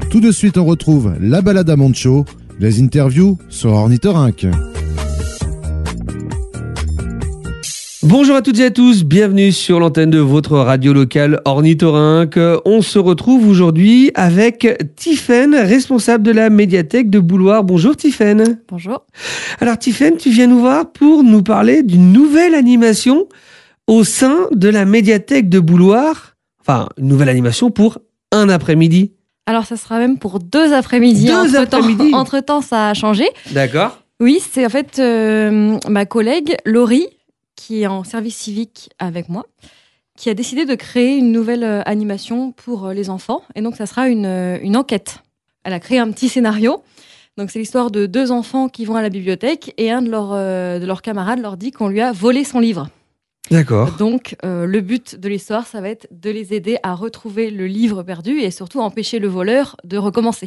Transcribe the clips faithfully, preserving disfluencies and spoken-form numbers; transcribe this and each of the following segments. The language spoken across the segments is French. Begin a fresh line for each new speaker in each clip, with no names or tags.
Tout de suite, on retrouve la balade à Moncho, les interviews sur Ornithorynque.
Bonjour à toutes et à tous, bienvenue sur l'antenne de votre radio locale Ornithorynque. On se retrouve aujourd'hui avec Tiffaine, responsable de la médiathèque de Bouloir. Bonjour Tiffaine.
Bonjour.
Alors Tiffaine, tu viens nous voir pour nous parler d'une nouvelle animation au sein de la médiathèque de Bouloir. Enfin, une nouvelle animation pour un après-midi.
Alors ça sera même pour deux après-midi.
Deux
entre
après-midi.
Temps, entre temps, ça a changé.
D'accord.
Oui, c'est en fait euh, ma collègue Laurie, qui est en service civique avec moi, qui a décidé de créer une nouvelle euh, animation pour euh, les enfants. Et donc, ça sera une, euh, une enquête. Elle a créé un petit scénario. Donc, c'est l'histoire de deux enfants qui vont à la bibliothèque et un de, leur, euh, de leurs camarades leur dit qu'on lui a volé son livre.
D'accord.
Donc, euh, le but de l'histoire, ça va être de les aider à retrouver le livre perdu et surtout empêcher le voleur de recommencer.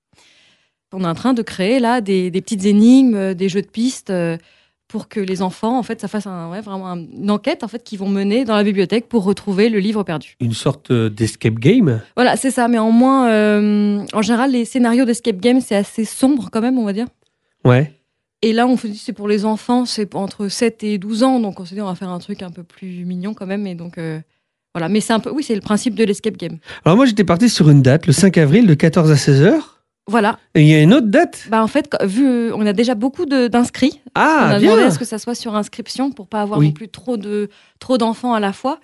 On est en train de créer là des, des petites énigmes, des jeux de pistes euh, pour que les enfants, en fait, ça fasse un, ouais, vraiment un, une enquête en fait, qu'ils vont mener dans la bibliothèque pour retrouver le livre perdu.
Une sorte d'escape game.
Voilà, c'est ça. Mais en moins, euh, en général, les scénarios d'escape game, c'est assez sombre quand même, on va dire.
Ouais.
Et là, on se dit c'est pour les enfants, c'est entre sept et douze ans, donc on s'est dit on va faire un truc un peu plus mignon quand même. Et donc, euh, voilà. Mais c'est un peu, oui, c'est le principe de l'escape game.
Alors moi, j'étais parti sur une date, le cinq avril, de quatorze à seize heures.
Voilà.
Et il y a une autre date.
Bah en fait, vu euh, on a déjà beaucoup de, d'inscrits,
Ah,
on a
bien.
demandé à ce que ça soit sur inscription pour pas avoir
Oui.
non plus trop de trop d'enfants à la fois.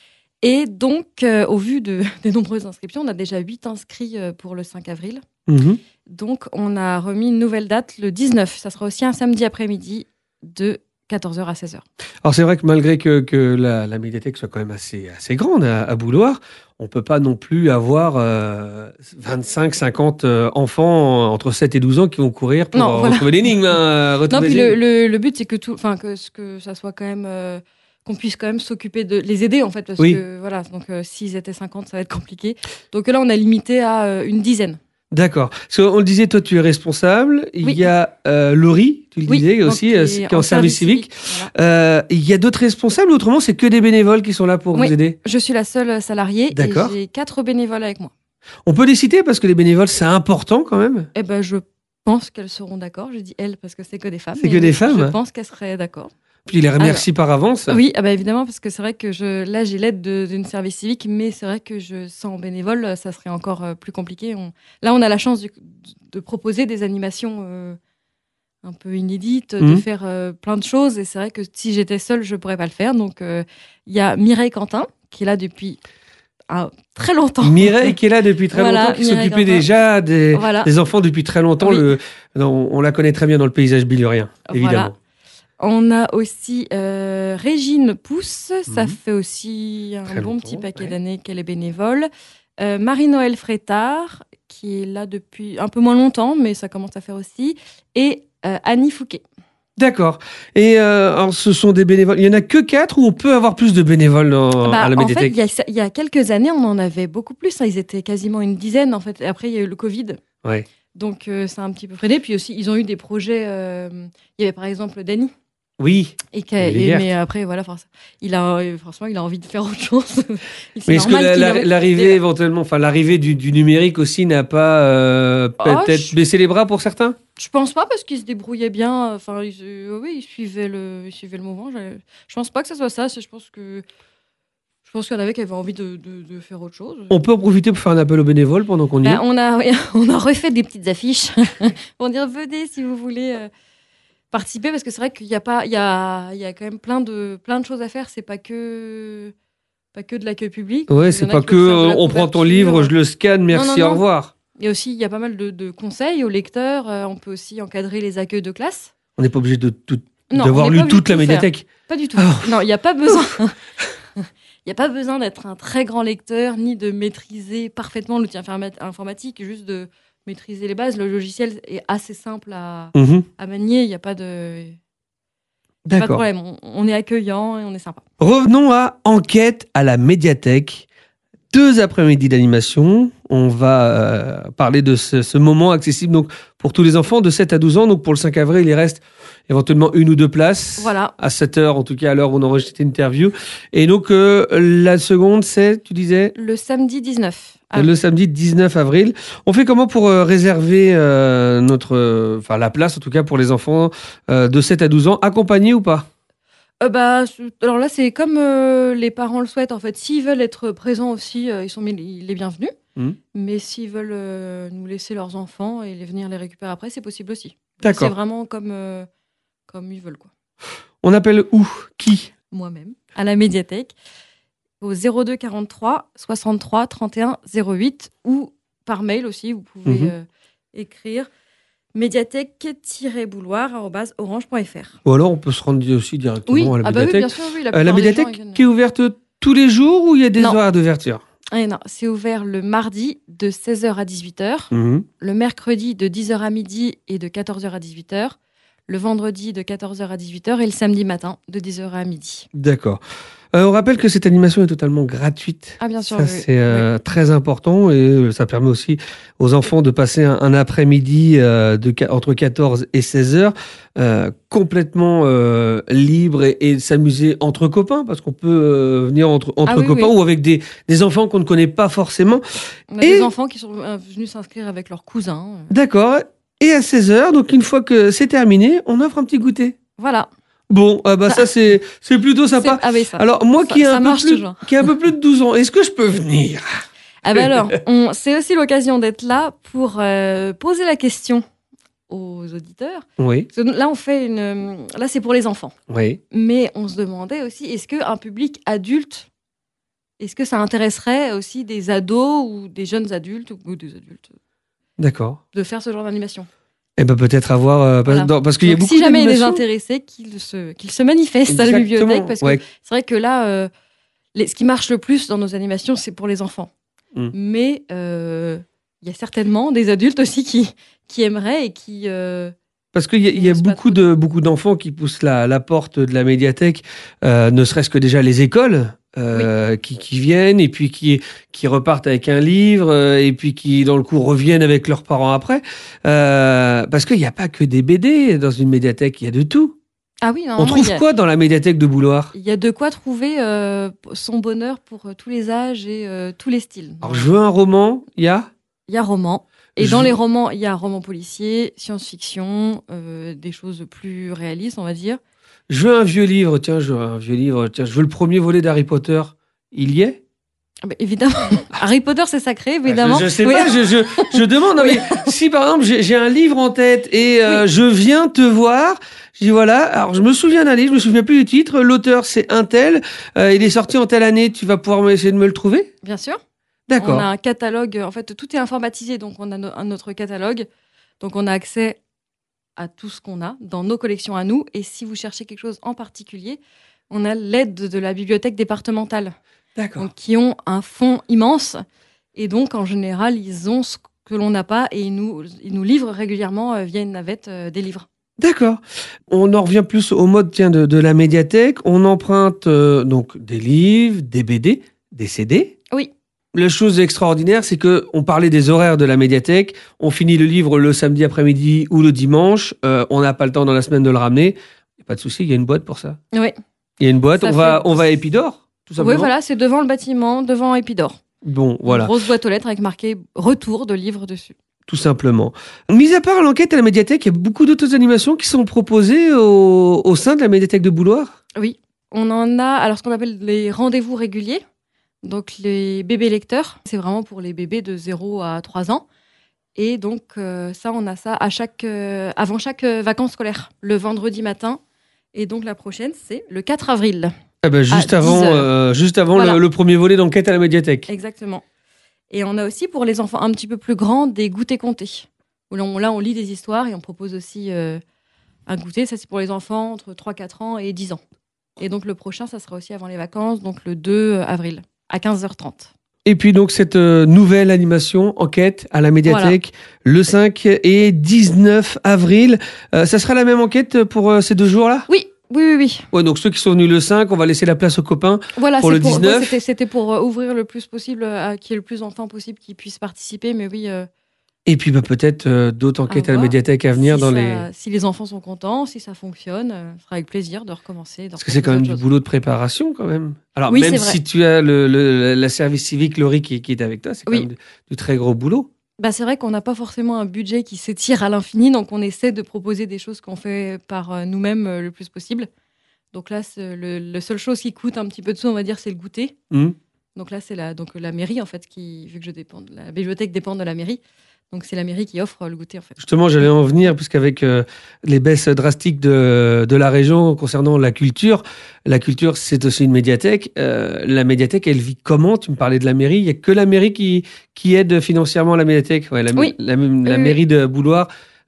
Et donc, euh, au vu de, des nombreuses inscriptions, on a déjà huit inscrits euh, pour le cinq avril.
Mhm.
Donc, on a remis une nouvelle date le dix-neuf. Ça sera aussi un samedi après-midi de quatorze heures à seize heures.
Alors c'est vrai que malgré que, que la, la médiathèque soit quand même assez, assez grande à, à Bouloir, on peut pas non plus avoir euh, vingt-cinq cinquante euh, enfants entre sept et douze ans qui vont courir pour
Non,
euh,
voilà.
retrouver l'énigme. Hein,
Non,
retrouver
puis le,
l'énigme.
le, le but, c'est que tout, enfin que, que ça soit quand même, euh, qu'on puisse quand même s'occuper de les aider en fait, parce
Oui.
que voilà, donc euh, s'ils étaient cinquante, ça va être compliqué. Donc là, on a limité à euh, une dizaine.
D'accord. Parce qu'on le disait, toi tu es responsable. Il
Oui.
y a euh, Laurie, tu le
Oui,
disais
donc,
aussi,
qui
euh,
est
qui est en, service civique.
Voilà.
Euh, il y a d'autres responsables, ou autrement c'est que des bénévoles qui sont là pour
Oui.
vous aider.
Je suis la seule salariée et
D'accord.
j'ai quatre bénévoles avec moi.
On peut les citer parce que les bénévoles c'est important quand même.
Eh ben, je pense qu'elles seront d'accord. Je dis elles parce que c'est que des femmes.
C'est que
mais
des femmes.
Je pense qu'elles seraient d'accord.
Puis les remercie par avance.
Oui, ah bah évidemment, parce que c'est vrai que je, là, j'ai l'aide de- d'une service civique, mais c'est vrai que je, sans bénévole, ça serait encore euh, plus compliqué. On- là, on a la chance du- de proposer des animations euh, un peu inédites, de
Mhm.
faire euh, plein de choses, et c'est vrai que si j'étais seule, je pourrais pas le faire. Donc, euh, il y a Mireille Quentin, qui est là depuis ah, très longtemps.
Mireille qui est là depuis très
Voilà,
longtemps, qui
Mireille
s'occupait
Quentin.
déjà des,
Voilà.
des enfants depuis très longtemps.
Oui.
Le, non, on la connaît très bien dans le paysage bilurien, évidemment.
Voilà. On a aussi euh, Régine Pousse, ça
Mhm.
fait aussi un
Très
bon
longtemps,
petit paquet
ouais.
d'années qu'elle est bénévole. Euh, Marie-Noël Frétard, qui est là depuis un peu moins longtemps, mais ça commence à faire aussi. Et euh, Annie Fouquet.
D'accord. Et euh, alors, ce sont des bénévoles. Il y en a que quatre ou on peut avoir plus de bénévoles dans,
Bah,
à la
en fait,
médiathèque?
il y, a, il y a quelques années, on en avait beaucoup plus. Hein. Ils étaient quasiment une dizaine, en fait. Et après, il y a eu le Covid.
Ouais.
Donc, euh, ça a un petit peu freiné. Puis aussi, ils ont eu des projets. euh, Il y avait par exemple Dany.
Oui.
Et qu'a-
Il est
et-
vert.
mais après, voilà, forc- il a, euh, franchement, il a envie de faire autre chose. C'est
Mais est-ce que
normal
la-
qu'il
la-
ait-
l'arrivée
Et-
éventuellement, enfin l'arrivée du, du numérique aussi n'a pas euh,
Oh,
peut-être
je-
baissé les bras pour certains?
Je pense pas parce qu'il se débrouillait bien. Enfin, il, se- oui, il suivait le, il suivait le mouvement. Je, je pense pas que ce soit ça. c'est- Je pense que, je pense qu'il y en avait qui avaient envie de, de, de faire autre chose.
On peut en profiter pour faire un appel aux bénévoles pendant qu'on y
Ben,
est.
on a, on a refait des petites affiches pour dire venez si vous voulez euh, participer parce que c'est vrai qu'il y a pas, il y a, il y a quand même plein de, plein de choses à faire. C'est pas que, pas que de l'accueil public.
Ouais,
Il y
c'est
en a
pas
qui
que
peuvent faire de la
on prend ton
couverture.
livre, je le scanne, merci,
Non, non,
au
non.
revoir.
Et aussi, il y a pas mal de, de conseils aux lecteurs. Euh, on peut aussi encadrer les accueils de classe.
On n'est pas obligé de tout,
Non,
d'avoir
on n'est
lu
pas obligé
toute
de
la
tout faire.
médiathèque.
Pas du tout.
Ah.
Non, il n'y a pas besoin. Il n'y a pas besoin d'être un très grand lecteur ni de maîtriser parfaitement l'outil informa- informatique, juste de maîtriser les bases. Le logiciel est assez simple à,
Mhm.
à manier. Il n'y a pas de, pas de
D'accord.
problème. On, on est accueillant et on est sympa.
Revenons à Enquête à la médiathèque. Deux après-midi d'animation. On va euh, parler de ce, ce moment accessible donc pour tous les enfants de sept à douze ans. Donc pour le cinq avril, il reste éventuellement une ou deux places.
Voilà.
À sept heures, en tout cas, à l'heure où on enregistre cette interview. Et donc, euh, la seconde, c'est, tu disais
Le samedi dix-neuf.
avril. Le samedi dix-neuf avril. On fait comment pour euh, réserver euh, notre, enfin, la place, en tout cas, pour les enfants euh, de sept à douze ans, accompagnés ou pas?
Euh, bah, alors là, c'est comme euh, les parents le souhaitent. En fait, s'ils veulent être présents aussi, euh, ils sont mis- les bienvenus.
Mmh.
Mais s'ils veulent euh, nous laisser leurs enfants et les venir les récupérer après, c'est possible aussi.
D'accord.
C'est vraiment comme, euh, comme ils veulent, quoi.
On appelle où? Qui?
Moi-même, à la médiathèque, au zéro deux quarante-trois soixante-trois trente et un zéro huit ou par mail aussi, vous pouvez
Mhm.
euh, écrire médiathèque-bouloir arobase orange point f r.
Ou alors, on peut se rendre aussi directement
Oui,
à la
ah bah oui,
médiathèque.
bien sûr, oui. La,
Euh, la
plupart des gens,
médiathèque
ils viennent-
qui est ouverte tous les jours ou il y a des
Non.
horaires d'ouverture?
Ah, non, c'est ouvert le mardi de seize heures à dix-huit heures,
Mhm.
le mercredi de dix heures à midi et de quatorze heures à dix-huit heures, le vendredi de quatorze heures à dix-huit heures et le samedi matin de dix heures à midi.
D'accord. Euh, on rappelle que cette animation est totalement gratuite.
Ah, bien sûr,
Ça,
oui,
c'est euh, très important et euh, ça permet aussi aux enfants de passer un, un après-midi euh, de, qua- entre quatorze et seize heures euh, complètement euh, libre et, et s'amuser entre copains parce qu'on peut euh, venir entre, entre
Ah oui,
copains
oui.
ou avec des, des enfants qu'on ne connaît pas forcément.
On a
Et-
des enfants qui sont euh, venus s'inscrire avec leurs cousins. euh,
D'accord. Et à seize heures, donc une fois que c'est terminé, on offre un petit goûter.
Voilà.
Bon, ah bah ça c'est c'est plutôt sympa.
C'est- Ah oui, ça.
Alors moi
Ça-
qui ai
ça
un peu
marche
plus
toujours.
qui ai un peu plus de douze ans, est-ce que je peux venir?
Ah ben alors, on- c'est aussi l'occasion d'être là pour euh, poser la question aux auditeurs.
Oui,
Parce que là, on fait une. euh, Là, c'est pour les enfants.
oui.
Mais on se demandait aussi, est-ce qu'un public adulte, est-ce que ça intéresserait aussi des ados ou des jeunes adultes ou des adultes
D'accord.
de faire ce genre d'animation?
Eh ben peut-être avoir euh, parce,
Voilà.
dans- parce qu'il y a
Donc,
beaucoup
si jamais il y a des
d'animations.
intéressés, qu'ils se, qu'ils se manifestent à la
Exactement,
bibliothèque, parce que
ouais.
c'est vrai que là, euh, les- ce qui marche le plus dans nos animations, c'est pour les enfants.
Mm.
Mais euh, il y a certainement des adultes aussi qui, qui aimeraient et qui... euh,
Parce qu'il y a, il y a
C'est pas
beaucoup de beaucoup d'enfants qui poussent la, la porte de la médiathèque, euh, ne serait-ce que déjà les écoles. Euh, qui, qui viennent et puis qui, qui repartent avec un livre euh, et puis qui, dans le coup, reviennent avec leurs parents après. Euh, parce qu'il n'y a pas que des B D dans une médiathèque, il y a de tout.
Ah oui,
On
normalement,
trouve
il y a-
quoi dans la médiathèque de Bouloir?
il y a de quoi trouver euh, son bonheur pour euh, tous les âges et euh, tous les styles.
Alors, je veux un roman, il y a
Il y a roman. Et
Je-
dans les romans, il y a roman policier, science-fiction, euh, des choses plus réalistes, on va dire.
Je veux un vieux livre, tiens, je veux un vieux livre, tiens, je veux le premier volet d'Harry Potter. Il y est?
Ah bah, évidemment. Harry Potter, c'est sacré, évidemment.
Je, je sais
Oui.
pas, je, je, je demande. Non,
Oui.
mais si par exemple j'ai j'ai un livre en tête et euh, je viens te voir, je dis voilà, alors je me souviens d'un livre, je me souviens plus du titre, l'auteur c'est un tel, euh, il est sorti en telle année, tu vas pouvoir essayer de me le trouver?
Bien sûr.
D'accord.
On a un catalogue. En fait, tout est informatisé, donc on a no- un notre catalogue. Donc on a accès à tout ce qu'on a dans nos collections à nous. Et si vous cherchez quelque chose en particulier, on a l'aide de la bibliothèque départementale,
D'accord.
donc, qui ont un fonds immense. Et donc, en général, ils ont ce que l'on n'a pas et ils nous, ils nous livrent régulièrement euh, via une navette euh, des livres.
D'accord. On en revient plus au mode tiens, de, de la médiathèque. On emprunte euh, donc des livres, des B D, des C D.
Oui.
La chose extraordinaire, c'est que on parlait des horaires de la médiathèque. On finit le livre le samedi après-midi ou le dimanche. Euh, on n'a pas le temps dans la semaine de le ramener. Y a pas de souci, il y a une boîte pour ça.
Oui.
Il y a une boîte.
Ça
On va,
fait-
on va à Épidore, tout simplement.
Oui, voilà, c'est devant le bâtiment, devant Épidore.
Bon, voilà,
Une grosse boîte aux lettres avec marqué retour de livres dessus.
tout simplement. Mis à part l'enquête à la médiathèque, il y a beaucoup d'autres animations qui sont proposées au, au sein de la médiathèque de Bouloir.
Oui, on en a alors ce qu'on appelle les rendez-vous réguliers. Donc les bébés lecteurs, c'est vraiment pour les bébés de zéro à trois ans. Et donc euh, ça, on a ça à chaque, euh, avant chaque euh, vacances scolaires, le vendredi matin. Et donc la prochaine, c'est le quatre avril.
Ah ben, juste
À
avant,
dix heures.
euh, juste avant
Voilà.
le, le premier volet d'enquête à la médiathèque.
Exactement. Et on a aussi pour les enfants un petit peu plus grands des goûters comptés. Où là, on, là, on lit des histoires et on propose aussi euh, un goûter. Ça, c'est pour les enfants entre trois quatre ans et dix ans. Et donc le prochain, ça sera aussi avant les vacances, donc le deux avril, à quinze heures trente.
Et puis donc cette euh, nouvelle animation, enquête à la médiathèque, le cinq et dix-neuf avril. Euh, ça sera la même enquête pour euh, ces deux jours-là?
Oui, oui, oui, oui.
Ouais, donc ceux qui sont venus le cinq, on va laisser la place aux copains.
Voilà,
Pour
c'est
le dix-neuf.
ouais, c'était, c'était pour euh, ouvrir le plus possible, à qu'il y ait le plus d'enfants possible qui puissent participer. Mais oui, euh,
Et puis bah, peut-être euh, d'autres enquêtes à, à la médiathèque à venir
si
dans
ça,
les...
Si les enfants sont contents, si ça fonctionne, euh, ce sera avec plaisir de recommencer. De
Parce que c'est quand même du
chose.
boulot de préparation quand même. Alors
oui,
même si tu as le, le, la service civique, Laurie, qui, qui est avec toi, c'est quand
oui.
même du, du très gros boulot.
Bah, c'est vrai qu'on n'a pas forcément un budget qui s'étire à l'infini, donc on essaie de proposer des choses qu'on fait par nous-mêmes euh, le plus possible. Donc là, le, le seule chose qui coûte un petit peu de sous, on va dire, c'est le goûter.
Mmh.
Donc là, c'est la, donc la mairie, en fait, qui, vu que je dépends, la bibliothèque dépend de la mairie. Donc c'est la mairie qui offre le goûter, en fait.
Justement, j'allais en venir, puisqu'avec euh, les baisses drastiques de, de la région concernant la culture, la culture, c'est aussi une médiathèque. Euh, la médiathèque, elle vit comment? Tu me parlais de la mairie. Il n'y a que la mairie qui, qui aide financièrement la médiathèque. Ouais, la,
oui.
la, la, la
oui,
mairie
oui.
de Bouloir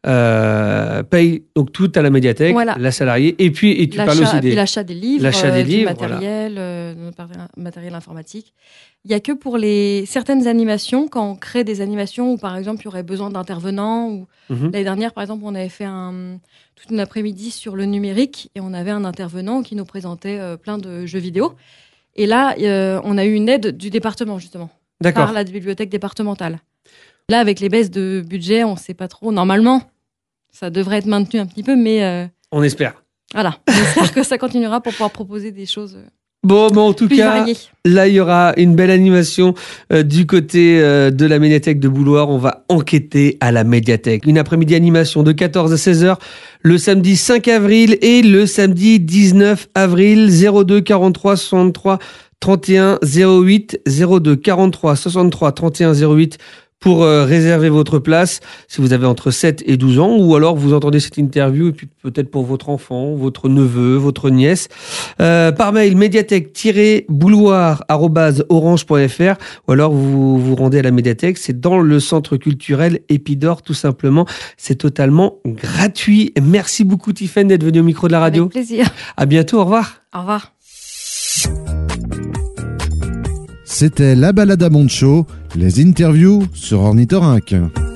euh, paye donc tout à la médiathèque, voilà. La salariée, et puis et tu
l'achat,
parles aussi des
l'achat des livres,
l'achat des
euh,
livres,
du matériel, voilà. euh, matériel informatique. Il y a que pour les certaines animations, quand on crée des animations où par exemple il y aurait besoin d'intervenants. Ou mm-hmm. L'année dernière, par exemple, on avait fait un, toute une après-midi sur le numérique et on avait un intervenant qui nous présentait euh, plein de jeux vidéo. Et là, euh, on a eu une aide du département justement,
D'accord.
par la bibliothèque départementale. Là, avec les baisses de budget, on ne sait pas trop. Normalement, ça devrait être maintenu un petit peu, mais... Euh,
on espère.
Voilà, on espère que ça continuera pour pouvoir proposer des choses euh,
bon, mais en tout
plus
cas,
variées.
Là, il y aura une belle animation euh, du côté euh, de la médiathèque de Bouloir. On va enquêter à la médiathèque. Une après-midi animation de quatorze à seize heures le samedi cinq avril et le samedi dix-neuf avril. zéro deux quarante-trois soixante-trois trente et un zéro huit zéro deux quarante-trois soixante-trois trente et un zéro huit pour euh, réserver votre place si vous avez entre sept et douze ans, ou alors vous entendez cette interview et puis peut-être pour votre enfant, votre neveu, votre nièce, euh, par mail médiathèque-bouloir arobase orange point f r, ou alors vous vous rendez à la médiathèque, c'est dans le centre culturel Épidore tout simplement, c'est totalement gratuit. Merci beaucoup Tiffaine d'être venue au micro de la radio.
Avec plaisir.
À bientôt, au revoir.
Au revoir.
C'était La Balade à Monte-Chaud, les interviews sur Ornithorynque.